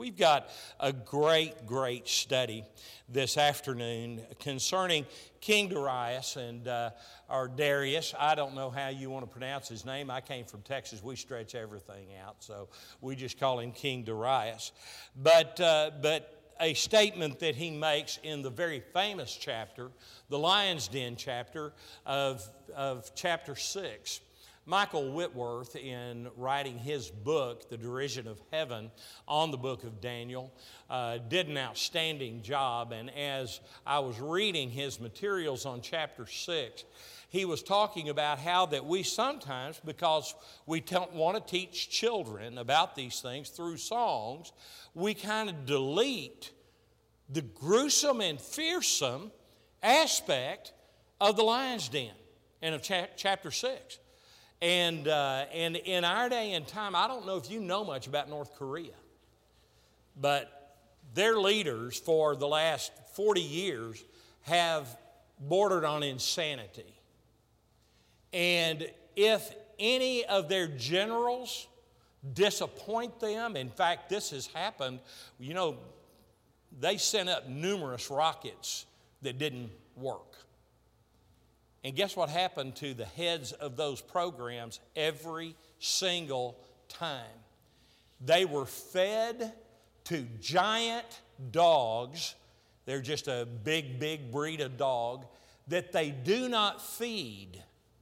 We've got a great study this afternoon concerning King Darius or Darius. I don't know how you want to pronounce his name. I came from Texas. We stretch everything out, so we just call him King Darius. But a statement that he makes in the very famous chapter, the Lion's Den chapter of chapter 6. Michael Whitworth, in writing his book, The Derision of Heaven, on the book of Daniel, did an outstanding job. And as I was reading his materials on chapter 6, he was talking about how that we sometimes, because we don't want to teach children about these things through songs, we kind of delete the gruesome and fearsome aspect of the Lion's Den and of chapter 6. And in our day and time, I don't know if you know much about North Korea, but their leaders for the last 40 years have bordered on insanity. And if any of their generals disappoint them, in fact, this has happened, you know, they sent up numerous rockets that didn't work. And guess what happened to the heads of those programs every single time? They were fed to giant dogs. They're just a big breed of dog that they do not feed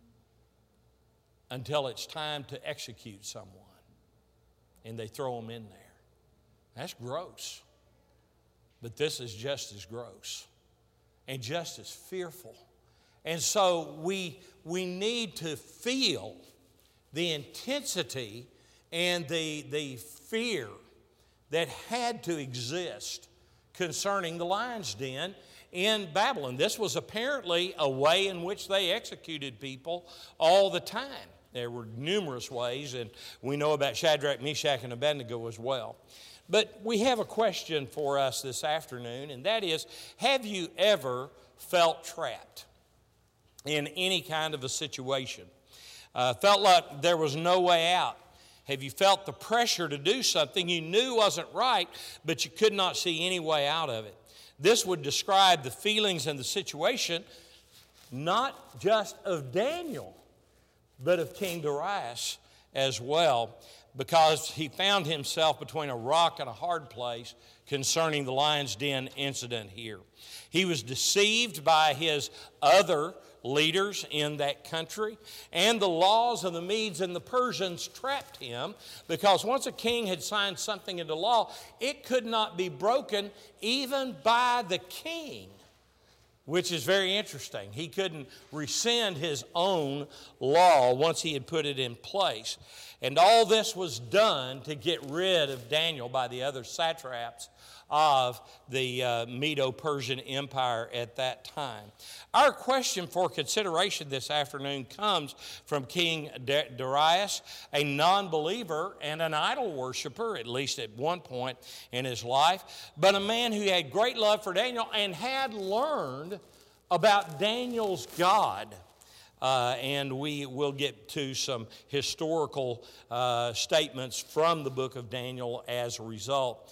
until it's time to execute someone. And they throw them in there. That's gross. But this is just as gross and just as fearful. And so we need to feel the intensity and the fear that had to exist concerning the Lion's Den in Babylon. This was apparently a way in which they executed people all the time. There were numerous ways, and we know about Shadrach, Meshach, and Abednego as well. But we have a question for us this afternoon, and that is, have you ever felt trapped in any kind of a situation? Felt like there was no way out? Have you felt the pressure to do something you knew wasn't right, but you could not see any way out of it? This would describe the feelings and the situation, not just of Daniel, but of King Darius as well, because he found himself between a rock and a hard place concerning the Lion's Den incident here. He was deceived by his other leaders in that country, and the laws of the Medes and the Persians trapped him, because once a king had signed something into law, it could not be broken even by the king, which is very interesting. He couldn't rescind his own law once he had put it in place. And all this was done to get rid of Daniel by the other satraps of the Medo-Persian Empire at that time. Our question for consideration this afternoon comes from King Darius, a non-believer and an idol worshiper, at least at one point in his life, but a man who had great love for Daniel and had learned about Daniel's God. And we will get to some historical statements from the book of Daniel as a result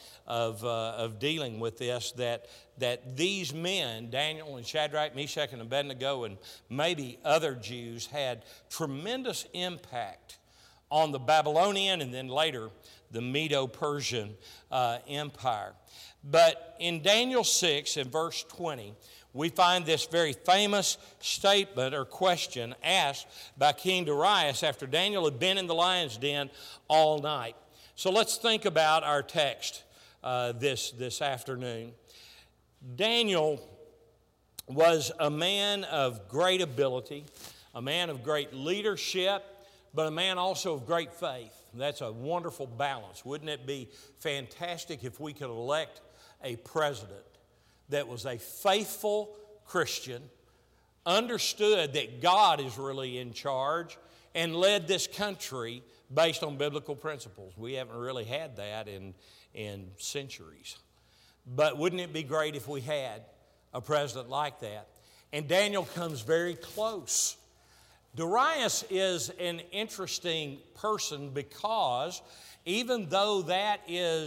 of dealing with this, that these men, Daniel and Shadrach, Meshach, and Abednego, and maybe other Jews, had tremendous impact on the Babylonian and then later the Medo-Persian Empire. But in Daniel 6 and verse 20, we find this very famous statement or question asked by King Darius after Daniel had been in the lion's den all night. So let's think about our text this afternoon. Daniel was a man of great ability, a man of great leadership, but a man also of great faith. That's a wonderful balance. Wouldn't it be fantastic if we could elect a president that was a faithful Christian, understood that God is really in charge, and led this country based on biblical principles? We haven't really had that in centuries. But wouldn't it be great if we had a president like that? And Daniel comes very close. Darius is an interesting person because even though that is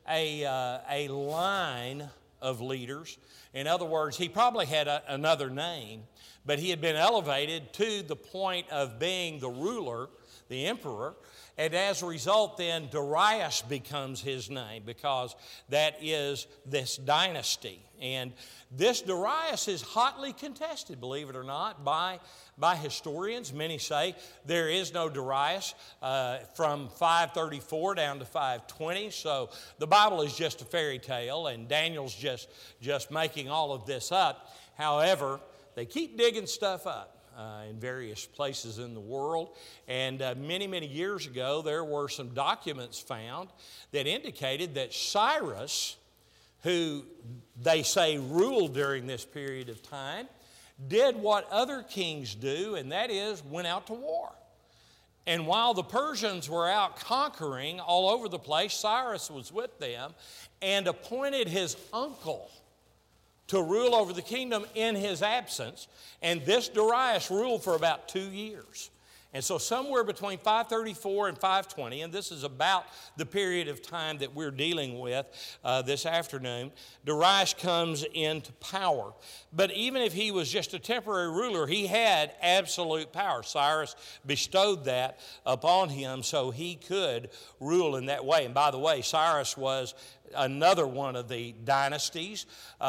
a line of leaders. In other words, he probably had another name, but he had been elevated to the point of being the ruler, the emperor. And as a result, then Darius becomes his name because that is this dynasty. And this Darius is hotly contested, believe it or not, by historians. Many say there is no Darius from 534 down to 520. So the Bible is just a fairy tale, and Daniel's just making all of this up. However, they keep digging stuff up in various places in the world. And many, many years ago, there were some documents found that indicated that Cyrus, who they say ruled during this period of time, did what other kings do, and that is went out to war. And while the Persians were out conquering all over the place, Cyrus was with them and appointed his uncle to rule over the kingdom in his absence. And this Darius ruled for about 2 years. And so somewhere between 534 and 520, and this is about the period of time that we're dealing with this afternoon, Darius comes into power. But even if he was just a temporary ruler, he had absolute power. Cyrus bestowed that upon him so he could rule in that way. And by the way, Cyrus was another one of the dynasties.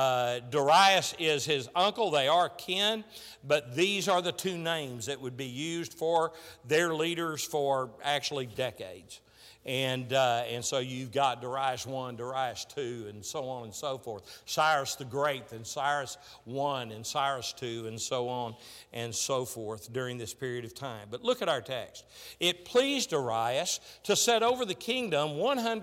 Darius is his uncle. They are kin, but these are the two names that would be used for their leaders for actually decades. And so you've got Darius I, Darius II, and so on and so forth. Cyrus the Great, and Cyrus I, and Cyrus II, and so on and so forth during this period of time. But look at our text. It pleased Darius to set over the kingdom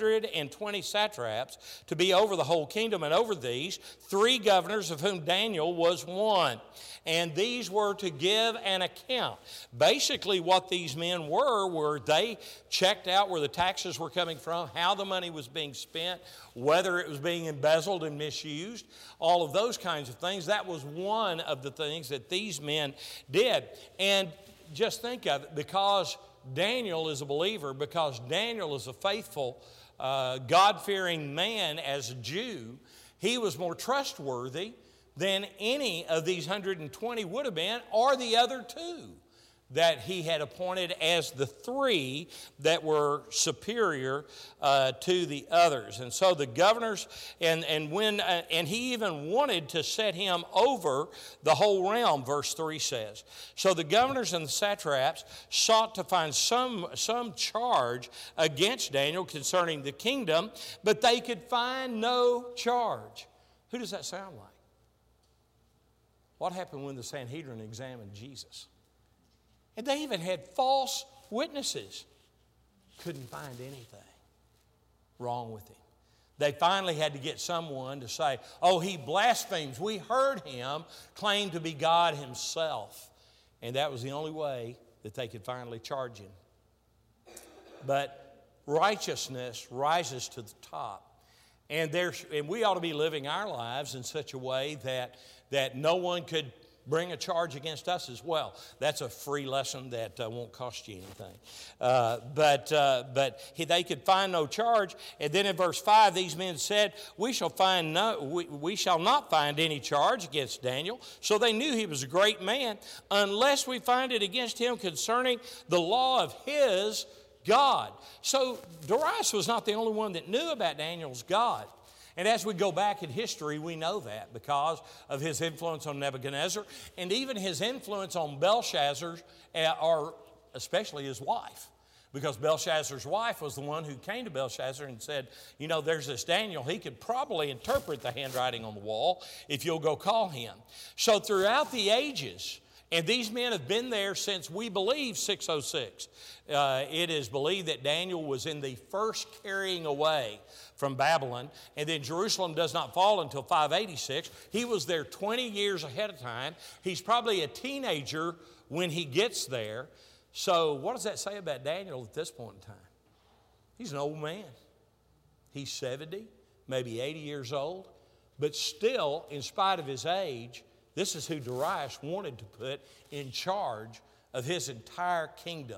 120 satraps to be over the whole kingdom, and over these 3 governors, of whom Daniel was one. And these were to give an account. Basically what these men were they checked out where the taxes were coming from, how the money was being spent, whether it was being embezzled and misused, all of those kinds of things. That was one of the things that these men did. And just think of it, because Daniel is a believer, because Daniel is a faithful, God-fearing man as a Jew, he was more trustworthy than any of these 120 would have been, or the other 2 that he had appointed as the 3 that were superior to the others. And so the governors, and he even wanted to set him over the whole realm, verse 3 says. So the governors and the satraps sought to find some charge against Daniel concerning the kingdom, but they could find no charge. Who does that sound like? What happened when the Sanhedrin examined Jesus? And they even had false witnesses. Couldn't find anything wrong with him. They finally had to get someone to say, oh, he blasphemes. We heard him claim to be God himself. And that was the only way that they could finally charge him. But righteousness rises to the top. And we ought to be living our lives in such a way that no one could bring a charge against us as well. That's a free lesson that won't cost you anything. But they could find no charge. And then in verse 5, these men said, we shall not find any charge against Daniel. So they knew he was a great man, unless we find it against him concerning the law of his God. So Darius was not the only one that knew about Daniel's God. And as we go back in history, we know that because of his influence on Nebuchadnezzar and even his influence on Belshazzar, or especially his wife. Because Belshazzar's wife was the one who came to Belshazzar and said, you know, there's this Daniel. He could probably interpret the handwriting on the wall if you'll go call him. So throughout the ages, and these men have been there since, we believe, 606. It is believed that Daniel was in the first carrying away from Babylon, and then Jerusalem does not fall until 586. He was there 20 years ahead of time. He's probably a teenager when he gets there. So what does that say about Daniel at this point in time? He's an old man. He's 70, maybe 80 years old, but still, in spite of his age, this is who Darius wanted to put in charge of his entire kingdom.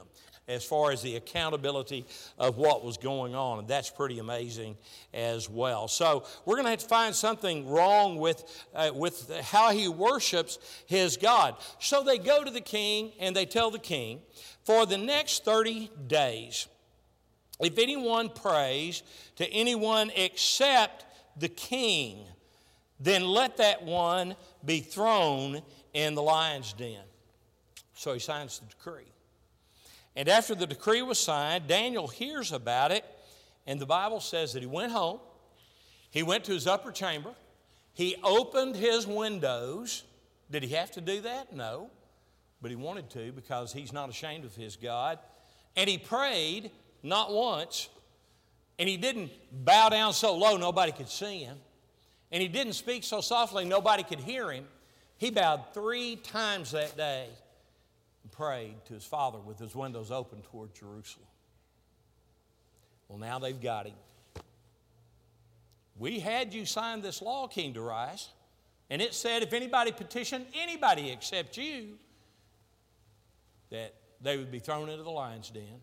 as far as the accountability of what was going on. And that's pretty amazing as well. So we're going to have to find something wrong with how he worships his God. So they go to the king and they tell the king, for the next 30 days, if anyone prays to anyone except the king, then let that one be thrown in the lion's den. So he signs the decree. And after the decree was signed, Daniel hears about it, and the Bible says that he went home, he went to his upper chamber, he opened his windows. Did he have to do that? No, but he wanted to because he's not ashamed of his God. And he prayed, not once, and he didn't bow down so low nobody could see him, and he didn't speak so softly nobody could hear him. He bowed 3 times that day and prayed to his Father with his windows open toward Jerusalem. Well, now they've got him. We had you sign this law, King Darius, and it said if anybody petitioned anybody except you, that they would be thrown into the lion's den.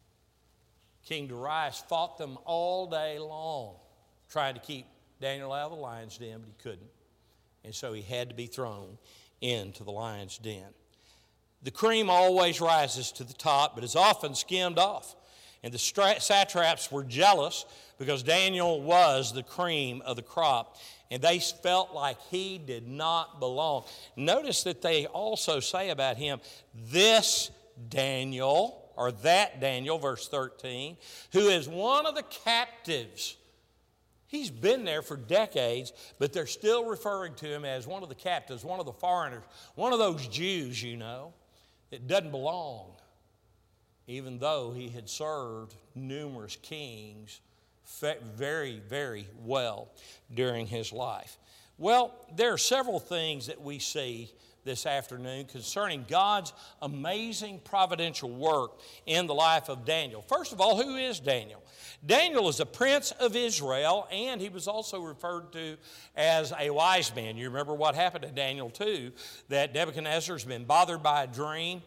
King Darius fought them all day long, trying to keep Daniel out of the lion's den, but he couldn't. And so he had to be thrown into the lion's den. The cream always rises to the top, but is often skimmed off. And the satraps were jealous because Daniel was the cream of the crop, and they felt like he did not belong. Notice that they also say about him, this Daniel, or that Daniel, verse 13, who is one of the captives. He's been there for decades, but they're still referring to him as one of the captives, one of the foreigners, one of those Jews, that doesn't belong, even though he had served numerous kings very, very well during his life. Well, there are several things that we see this afternoon concerning God's amazing providential work in the life of Daniel. First of all, who is Daniel? Daniel is a prince of Israel, and he was also referred to as a wise man. You remember what happened to Daniel too, that Nebuchadnezzar's been bothered by a dream,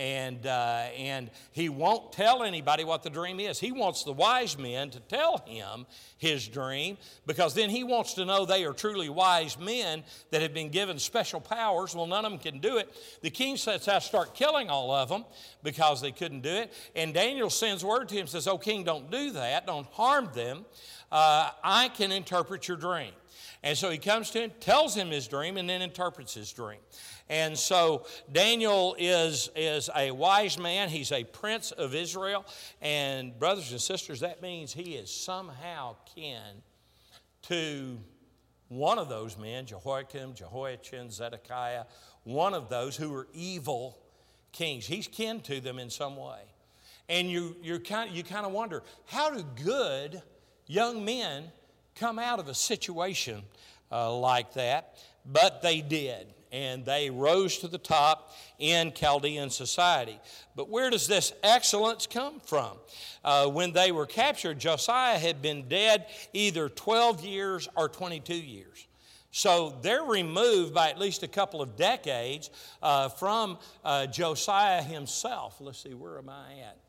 and he won't tell anybody what the dream is. He wants the wise men to tell him his dream, because then he wants to know they are truly wise men that have been given special powers. Well, none of them can do it. The king sets out to start killing all of them because they couldn't do it. And Daniel sends word to him and says, "Oh, king, don't do that. Don't harm them. I can interpret your dream." And so he comes to him, tells him his dream, and then interprets his dream. And so Daniel is a wise man. He's a prince of Israel. And brothers and sisters, that means he is somehow kin to one of those men, Jehoiakim, Jehoiachin, Zedekiah, one of those who were evil kings. He's kin to them in some way. And you kind of wonder, how do good young men come out of a situation like that? But they did, and they rose to the top in Chaldean society. But where does this excellence come from? When they were captured, Josiah had been dead either 12 years or 22 years. So they're removed by at least a couple of decades from Josiah himself. Let's see, where am I at?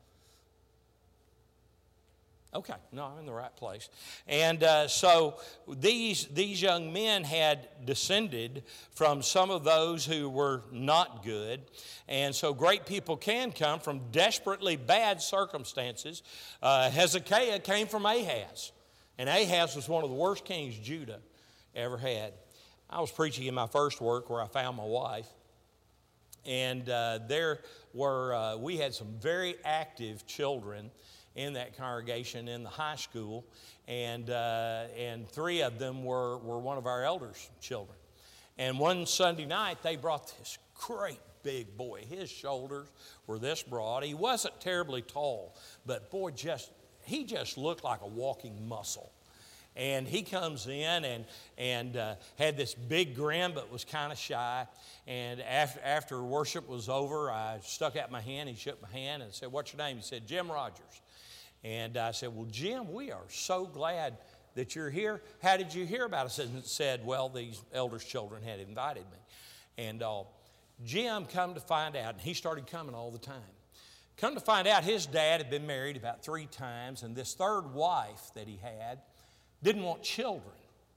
Okay, no, I'm in the right place. And so these young men had descended from some of those who were not good. And so great people can come from desperately bad circumstances. Hezekiah came from Ahaz. And Ahaz was one of the worst kings Judah ever had. I was preaching in my first work where I found my wife. And we had some very active children in that congregation in the high school, and 3 of them were one of our elders' children. And one Sunday night, they brought this great big boy. His shoulders were this broad. He wasn't terribly tall, but boy, he just looked like a walking muscle. And he comes in and had this big grin, but was kind of shy. And after worship was over, I stuck out my hand. He shook my hand and said, "What's your name?" He said, "Jim Rogers." And I said, "Well, Jim, we are so glad that you're here. How did you hear about us?" And said, "Well, these elders' children had invited me." And Jim, come to find out, and he started coming all the time. Come to find out, his dad had been married about 3 times, and this third wife that he had didn't want children.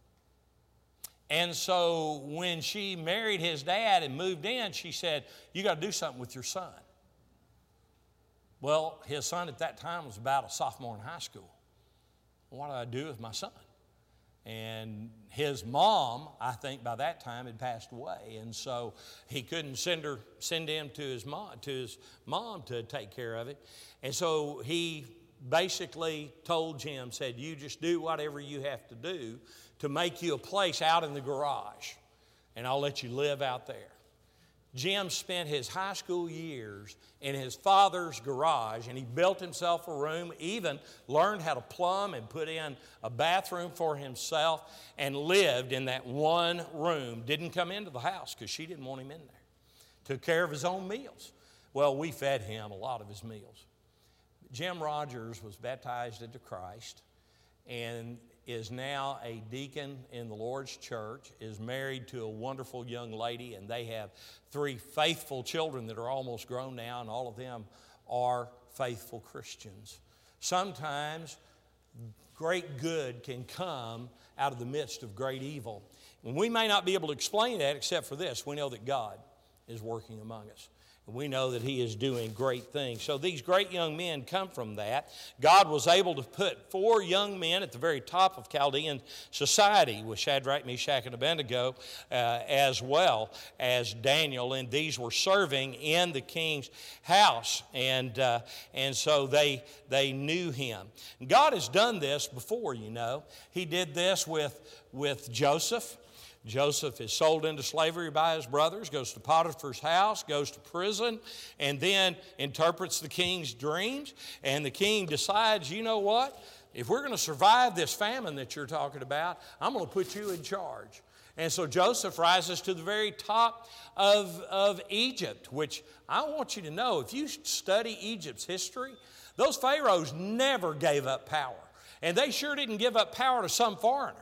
And so when she married his dad and moved in, she said, "You got to do something with your son." Well, his son at that time was about a sophomore in high school. What do I do with my son? And his mom, I think by that time, had passed away. And so he couldn't send him to his mom to take care of it. And so he basically told Jim, said, "You just do whatever you have to do to make you a place out in the garage, and I'll let you live out there." Jim spent his high school years in his father's garage, and he built himself a room, even learned how to plumb and put in a bathroom for himself, and lived in that one room. Didn't come into the house because she didn't want him in there. Took care of his own meals. Well, we fed him a lot of his meals. Jim Rogers was baptized into Christ and is now a deacon in the Lord's church, is married to a wonderful young lady, and they have 3 faithful children that are almost grown now, and all of them are faithful Christians. Sometimes great good can come out of the midst of great evil. And we may not be able to explain that except for this. We know that God is working among us. And we know that He is doing great things. So these great young men come from that. God was able to put 4 young men at the very top of Chaldean society with Shadrach, Meshach, and Abednego, as well as Daniel. And these were serving in the king's house. And so they knew him. God has done this before, you know. He did this with Joseph. Joseph is sold into slavery by his brothers, goes to Potiphar's house, goes to prison, and then interprets the king's dreams. And the king decides, you know what? If we're going to survive this famine that you're talking about, I'm going to put you in charge. And so Joseph rises to the very top of Egypt, which I want you to know, if you study Egypt's history, those pharaohs never gave up power. And they sure didn't give up power to some foreigner.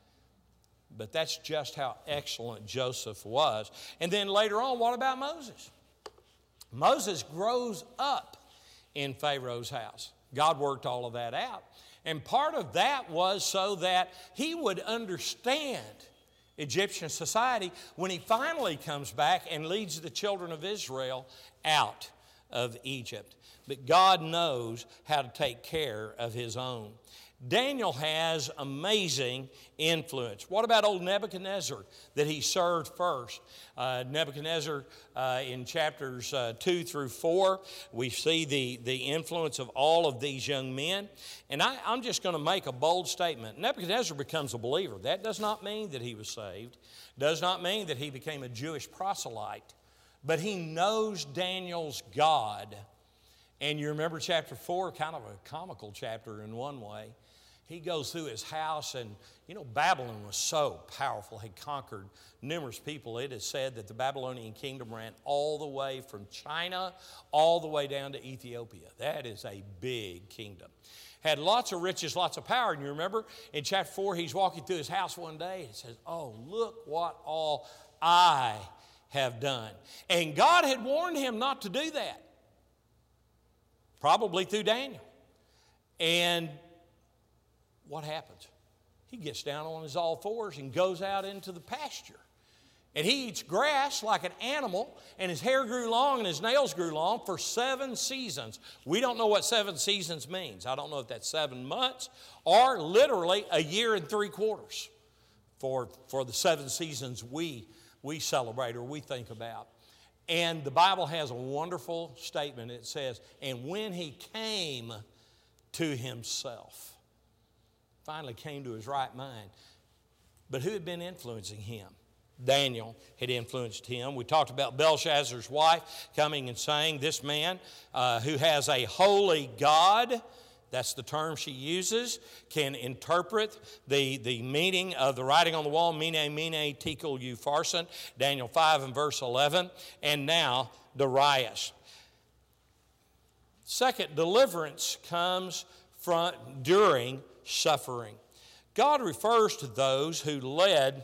But that's just how excellent Joseph was. And then later on, what about Moses? Moses grows up in Pharaoh's house. God worked all of that out. And part of that was so that he would understand Egyptian society when he finally comes back and leads the children of Israel out of Egypt. But God knows how to take care of His own. Daniel has amazing influence. What about old Nebuchadnezzar that he served first? Nebuchadnezzar in chapters 2 through 4, we see the influence of all of these young men. And I'm just going to make a bold statement. Nebuchadnezzar becomes a believer. That does not mean that he was saved. Does not mean that he became a Jewish proselyte. But he knows Daniel's God. And you remember chapter 4, kind of a comical chapter in one way. He goes through his house, and you know, Babylon was so powerful, had conquered numerous people. It is said that the Babylonian kingdom ran all the way from China all the way down to Ethiopia. That is a big kingdom. Had lots of riches, lots of power. And you remember in chapter 4, he's walking through his house one day and says, "Oh, look what all I have done." And God had warned him not to do that. Probably through Daniel. And what happens? He gets down on his all fours and goes out into the pasture. And he eats grass like an animal, and his hair grew long and his nails grew long for 7 seasons. We don't know what 7 seasons means. I don't know if that's 7 months or literally a year and 3 quarters for the 7 seasons we celebrate or we think about. And the Bible has a wonderful statement. It says, and when he came to himself, finally came to his right mind. But who had been influencing him? Daniel had influenced him. We talked about Belshazzar's wife coming and saying, this man who has a holy God, that's the term she uses, can interpret the meaning of the writing on the wall, Mene, Mene, Tekel, Upharsin, Daniel 5 and verse 11, and now Darius. Second, deliverance comes during suffering. God refers to those who led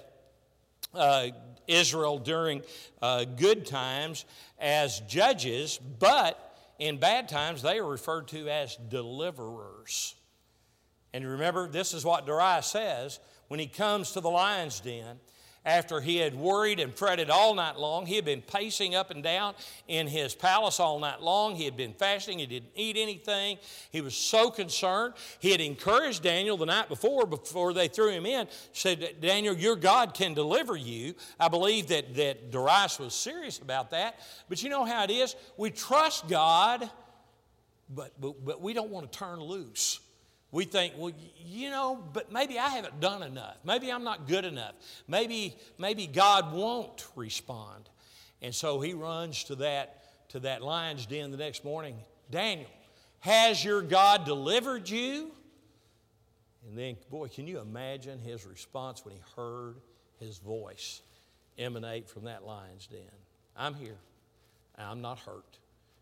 Israel during good times as judges, but in bad times, they are referred to as deliverers. And remember, this is what Darius says when he comes to the lion's den. After he had worried and fretted all night long, he had been pacing up and down in his palace all night long. He had been fasting. He didn't eat anything. He was so concerned. He had encouraged Daniel the night before they threw him in, said, Daniel, your God can deliver you. I believe that Darius was serious about that. But you know how it is? We trust God, but we don't want to turn loose. We think, well, you know, but maybe I haven't done enough. Maybe I'm not good enough. Maybe God won't respond. And so he runs to that lion's den the next morning. Daniel, has your God delivered you? And then, boy, can you imagine his response when he heard his voice emanate from that lion's den? I'm here. I'm not hurt.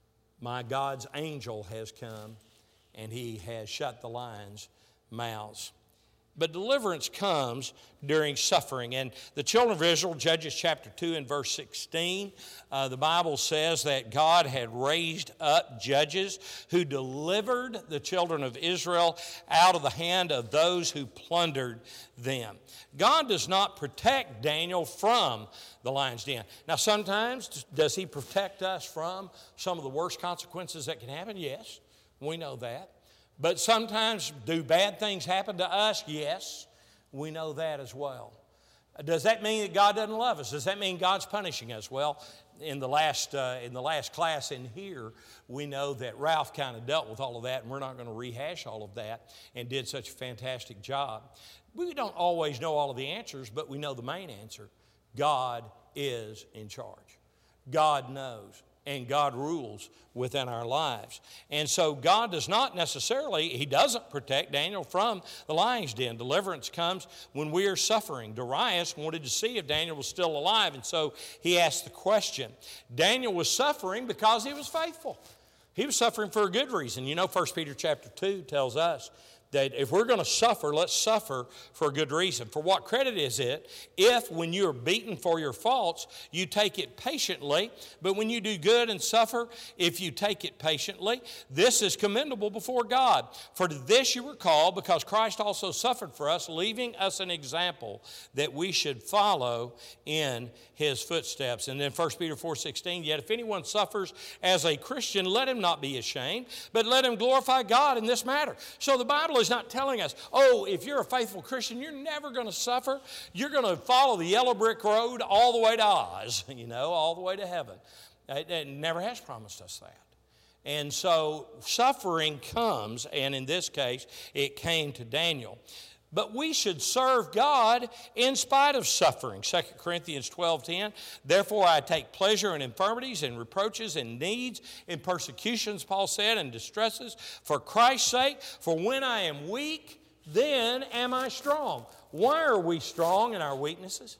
My God's angel has come, and he has shut the lions' mouths. But deliverance comes during suffering. And the children of Israel, Judges chapter 2 and verse 16, the Bible says that God had raised up judges who delivered the children of Israel out of the hand of those who plundered them. God does not protect Daniel from the lion's den. Now, sometimes, does he protect us from some of the worst consequences that can happen? Yes, we know that. But sometimes, do bad things happen to us? Yes, we know that as well. Does that mean that God doesn't love us? Does that mean God's punishing us? Well, in the last class in here, we know that Ralph kind of dealt with all of that, and we're not going to rehash all of that, and did such a fantastic job. We don't always know all of the answers, but we know the main answer. God is in charge. God knows. And God rules within our lives. And so God does not necessarily, he doesn't protect Daniel from the lion's den. Deliverance comes when we are suffering. Darius wanted to see if Daniel was still alive, and so he asked the question. Daniel was suffering because he was faithful. He was suffering for a good reason. You know, 1 Peter chapter 2 tells us that if we're going to suffer, let's suffer for a good reason. For what credit is it if, when you are beaten for your faults, you take it patiently, but when you do good and suffer, if you take it patiently, this is commendable before God. For to this you were called, because Christ also suffered for us, leaving us an example that we should follow in his footsteps. And then 1 Peter 4:16, yet if anyone suffers as a Christian, let him not be ashamed, but let him glorify God in this matter. So the Bible is not telling us, oh, if you're a faithful Christian, you're never going to suffer. You're going to follow the yellow brick road all the way to Oz, all the way to heaven. It never has promised us that. And so suffering comes, and in this case, it came to Daniel. But we should serve God in spite of suffering. 2 Corinthians 12:10, therefore I take pleasure in infirmities and reproaches and needs, in persecutions, Paul said, and distresses, for Christ's sake. For when I am weak, then am I strong. Why are we strong in our weaknesses?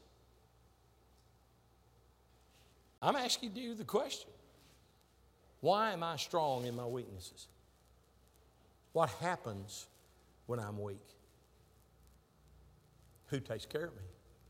I'm asking you the question. Why am I strong in my weaknesses? What happens when I'm weak? Who takes care of me?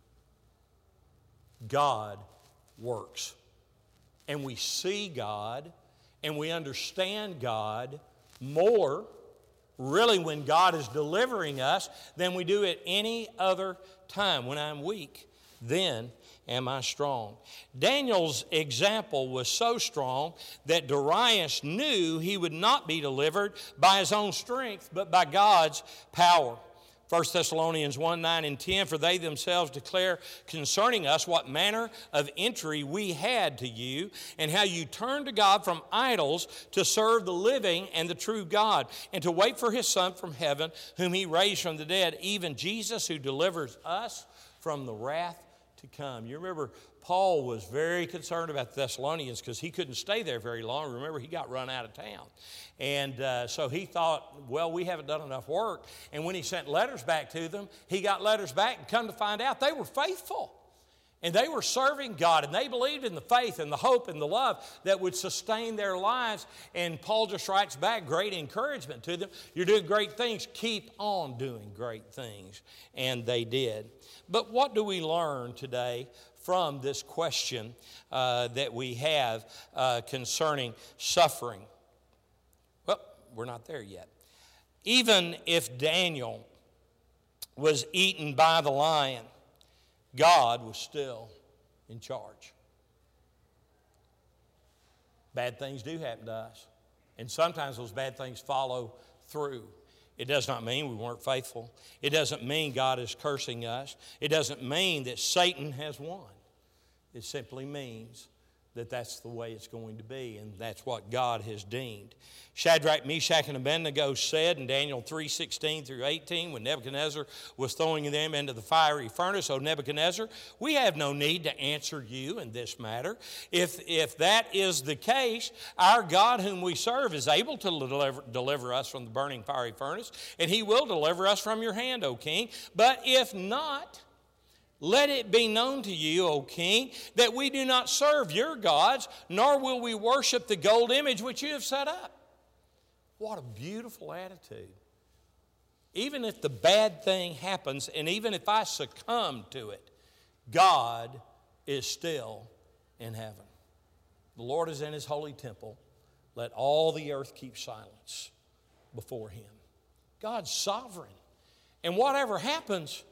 God works. And we see God and we understand God more, really, when God is delivering us than we do at any other time. When I'm weak, then am I strong. Daniel's example was so strong that Darius knew he would not be delivered by his own strength, but by God's power. 1 Thessalonians 1:9 and 10, for they themselves declare concerning us what manner of entry we had to you, and how you turned to God from idols to serve the living and the true God, and to wait for his Son from heaven, whom he raised from the dead, even Jesus, who delivers us from the wrath to come. You remember, Paul was very concerned about the Thessalonians because he couldn't stay there very long. Remember, he got run out of town. And so he thought, well, we haven't done enough work. And when he sent letters back to them, he got letters back, and come to find out they were faithful. And they were serving God, and they believed in the faith and the hope and the love that would sustain their lives. And Paul just writes back great encouragement to them. You're doing great things. Keep on doing great things. And they did. But what do we learn today from this question that we have concerning suffering? we're not there yet. Even if Daniel was eaten by the lion, God was still in charge. Bad things do happen to us. And sometimes those bad things follow through. It does not mean we weren't faithful. It doesn't mean God is cursing us. It doesn't mean that Satan has won. It simply means that that's the way it's going to be, and that's what God has deemed. Shadrach, Meshach, and Abednego said in Daniel 3:16 through 18, when Nebuchadnezzar was throwing them into the fiery furnace, "O Nebuchadnezzar, we have no need to answer you in this matter. If that is the case, our God whom we serve is able to deliver us from the burning fiery furnace, and he will deliver us from your hand, O king. But if not, let it be known to you, O king, that we do not serve your gods, nor will we worship the gold image which you have set up." What a beautiful attitude. Even if the bad thing happens, and even if I succumb to it, God is still in heaven. The Lord is in his holy temple. Let all the earth keep silence before him. God's sovereign. And whatever happens,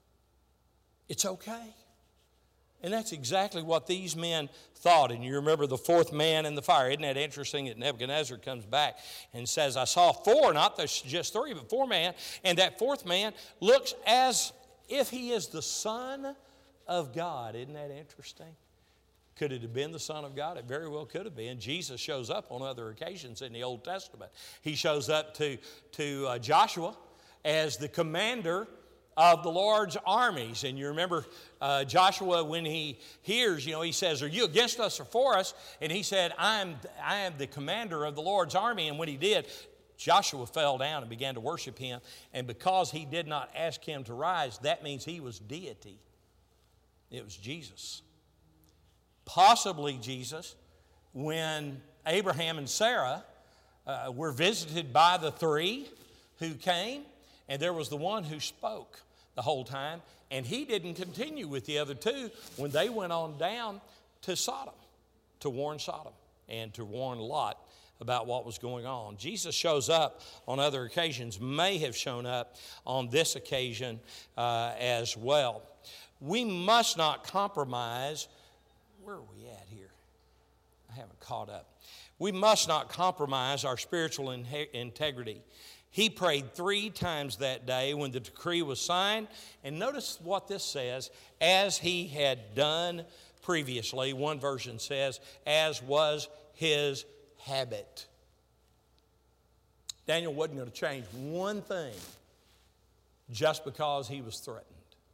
it's okay. And that's exactly what these men thought. And you remember the fourth man in the fire. Isn't that interesting that Nebuchadnezzar comes back and says, "I saw four, not just three, but four men." And that fourth man looks as if he is the Son of God. Isn't that interesting? Could it have been the Son of God? It very well could have been. Jesus shows up on other occasions in the Old Testament. He shows up to Joshua as the commander of the Lord's armies. And you remember Joshua, when he hears, he says, "Are you against us or for us?" And he said, I am the commander of the Lord's army. And when he did, Joshua fell down and began to worship him. And because he did not ask him to rise, that means he was deity. It was Jesus. Possibly Jesus, when Abraham and Sarah were visited by the three who came, and there was the one who spoke the whole time, and he didn't continue with the other two when they went on down to Sodom, to warn Sodom and to warn Lot about what was going on. Jesus shows up on other occasions, may have shown up on this occasion as well. We must not compromise. Where are we at here? I haven't caught up. We must not compromise our spiritual integrity. He prayed 3 times that day when the decree was signed. And notice what this says, as he had done previously. One version says, as was his habit. Daniel wasn't going to change one thing just because he was threatened.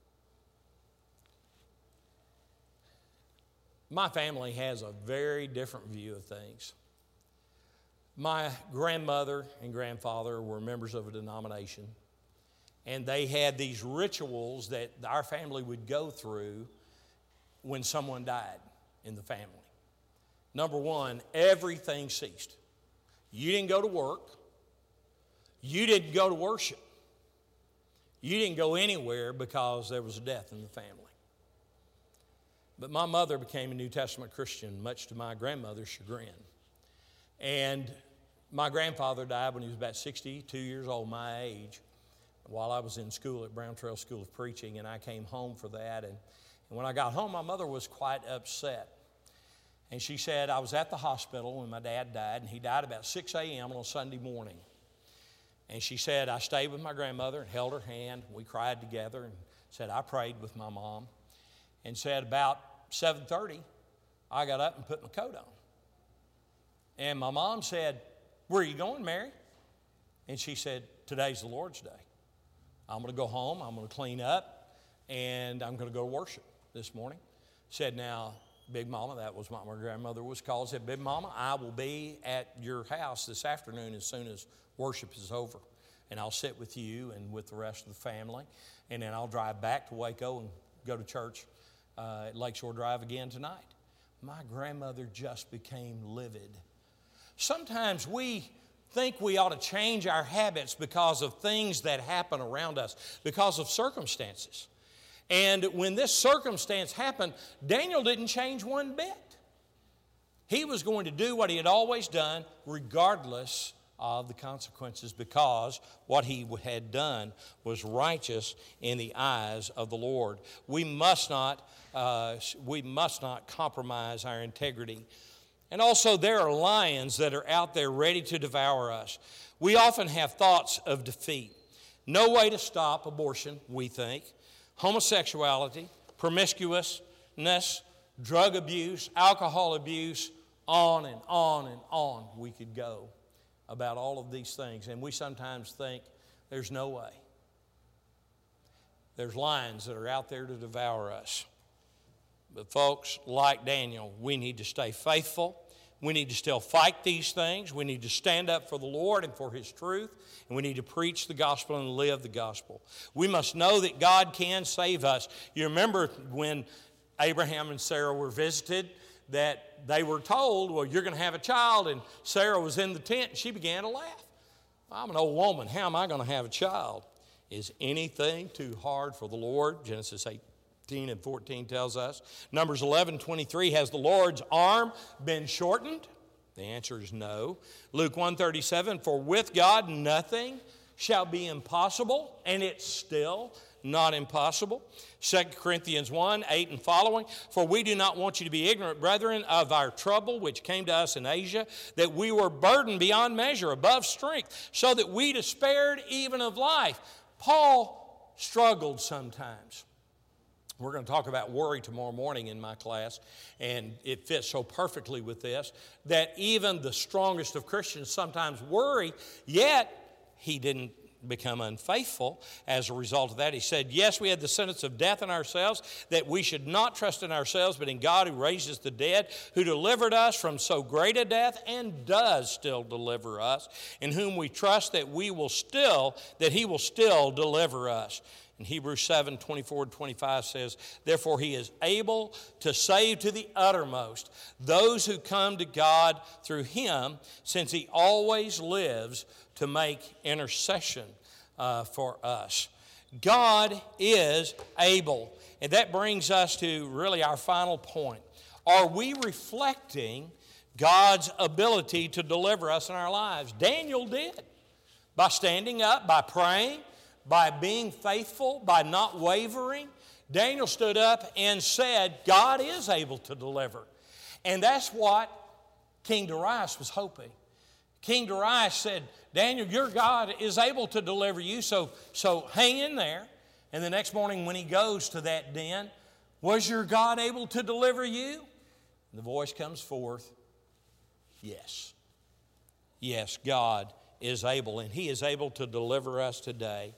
My family has a very different view of things. My grandmother and grandfather were members of a denomination, and they had these rituals that our family would go through when someone died in the family. Number one, everything ceased. You didn't go to work. You didn't go to worship. You didn't go anywhere because there was a death in the family. But my mother became a New Testament Christian, much to my grandmother's chagrin. And my grandfather died when he was about 62 years old, my age, while I was in school at Brown Trail School of Preaching, and I came home for that. And when I got home, my mother was quite upset. And she said, I was at the hospital when my dad died, and he died about 6 a.m. on a Sunday morning. And she said, I stayed with my grandmother and held her hand. We cried together and said, I prayed with my mom. And said about 7:30, I got up and put my coat on. And my mom said, where are you going, Mary? And she said, today's the Lord's Day. I'm going to go home, I'm going to clean up, and I'm going to go to worship this morning. Said, now, Big Mama, that was what my grandmother was called, said, Big Mama, I will be at your house this afternoon as soon as worship is over. And I'll sit with you and with the rest of the family. And then I'll drive back to Waco and go to church at Lakeshore Drive again tonight. My grandmother just became livid. Sometimes we think we ought to change our habits because of things that happen around us, because of circumstances. And when this circumstance happened, Daniel didn't change one bit. He was going to do what he had always done regardless of the consequences, because what he had done was righteous in the eyes of the Lord. We must not compromise our integrity. And also, there are lions that are out there ready to devour us. We often have thoughts of defeat. No way to stop abortion, we think. Homosexuality, promiscuousness, drug abuse, alcohol abuse, on and on and on we could go about all of these things. And we sometimes think there's no way. There's lions that are out there to devour us. But folks, like Daniel, we need to stay faithful. We need to still fight these things. We need to stand up for the Lord and for His truth. And we need to preach the gospel and live the gospel. We must know that God can save us. You remember when Abraham and Sarah were visited, that they were told, well, you're going to have a child. And Sarah was in the tent and she began to laugh. I'm an old woman. How am I going to have a child? Is anything too hard for the Lord? Genesis 18 and 14 tells us. Numbers 11:23, has the Lord's arm been shortened? The answer is no. Luke 1:37, for with God nothing shall be impossible, and it's still not impossible. 2 Corinthians 1:8 and following, for we do not want you to be ignorant, brethren, of our trouble which came to us in Asia, that we were burdened beyond measure, above strength, so that we despaired even of life. Paul struggled sometimes. We're going to talk about worry tomorrow morning in my class, and it fits so perfectly with this, that even the strongest of Christians sometimes worry, yet he didn't become unfaithful as a result of that. He said, yes, we had the sentence of death in ourselves, that we should not trust in ourselves, but in God who raises the dead, who delivered us from so great a death and does still deliver us, in whom we trust that He will still deliver us. And Hebrews 7:24-25 says, therefore He is able to save to the uttermost those who come to God through Him, since He always lives to make intercession for us. God is able. And that brings us to really our final point. Are we reflecting God's ability to deliver us in our lives? Daniel did. By standing up, by praying, by being faithful, by not wavering. Daniel stood up and said, God is able to deliver. And that's what King Darius was hoping. King Darius said, Daniel, your God is able to deliver you, so hang in there. And the next morning when he goes to that den, was your God able to deliver you? And the voice comes forth, yes. Yes, God is able, and He is able to deliver us today.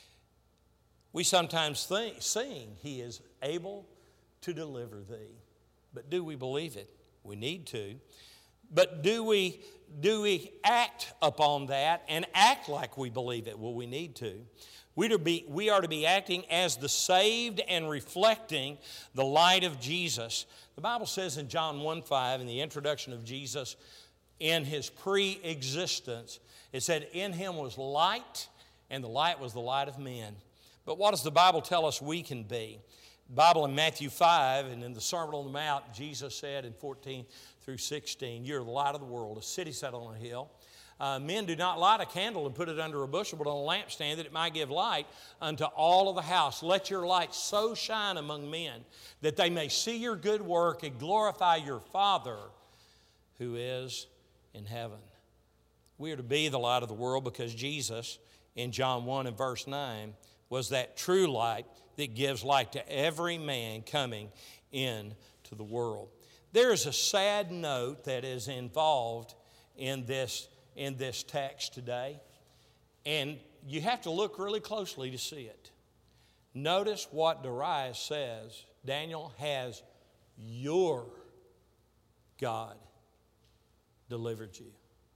We sometimes sing, He is able to deliver thee. But do we believe it? We need to. But do we act upon that and act like we believe it? Well, we need to. We are to be acting as the saved and reflecting the light of Jesus. The Bible says in John 1:5, in the introduction of Jesus, in His pre-existence, it said, in Him was light, and the light was the light of men. But what does the Bible tell us we can be? The Bible in Matthew 5 and in the Sermon on the Mount, Jesus said in 14-16, you're the light of the world, a city set on a hill. Men do not light a candle and put it under a bushel, but on a lampstand, that it might give light unto all of the house. Let your light so shine among men that they may see your good work and glorify your Father who is in heaven. We are to be the light of the world because Jesus, in John 1 and verse 9, was that true light that gives light to every man coming into the world. There is a sad note that is involved in this text today, and you have to look really closely to see it. Notice what Darius says. Daniel, has your God delivered you?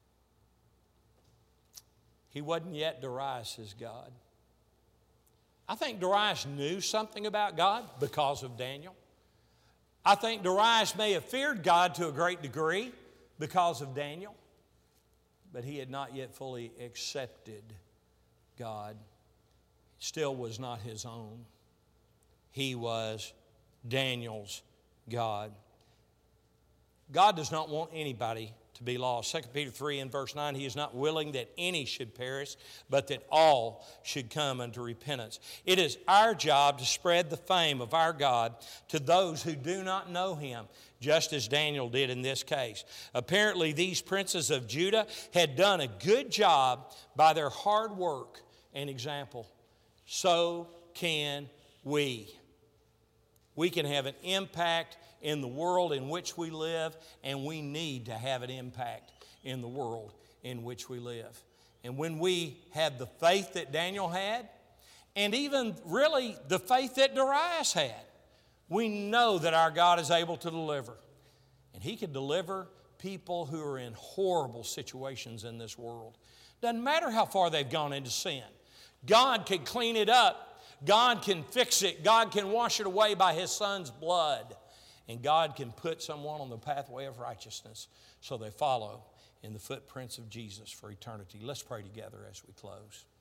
He wasn't yet Darius' God. I think Darius knew something about God because of Daniel. I think Darius may have feared God to a great degree because of Daniel, but he had not yet fully accepted God. Still was not his own. He was Daniel's God. God does not want anybody to be lost. 2 Peter 3 and verse 9, He is not willing that any should perish, but that all should come unto repentance. It is our job to spread the fame of our God to those who do not know Him, just as Daniel did in this case. Apparently, these princes of Judah had done a good job by their hard work and example. So can we. We can have an impact in the world in which we live, and we need to have an impact in the world in which we live. And when we have the faith that Daniel had, and even really the faith that Darius had, we know that our God is able to deliver. And He can deliver people who are in horrible situations in this world. Doesn't matter how far they've gone into sin. God can clean it up. God can fix it. God can wash it away by His Son's blood. And God can put someone on the pathway of righteousness so they follow in the footprints of Jesus for eternity. Let's pray together as we close.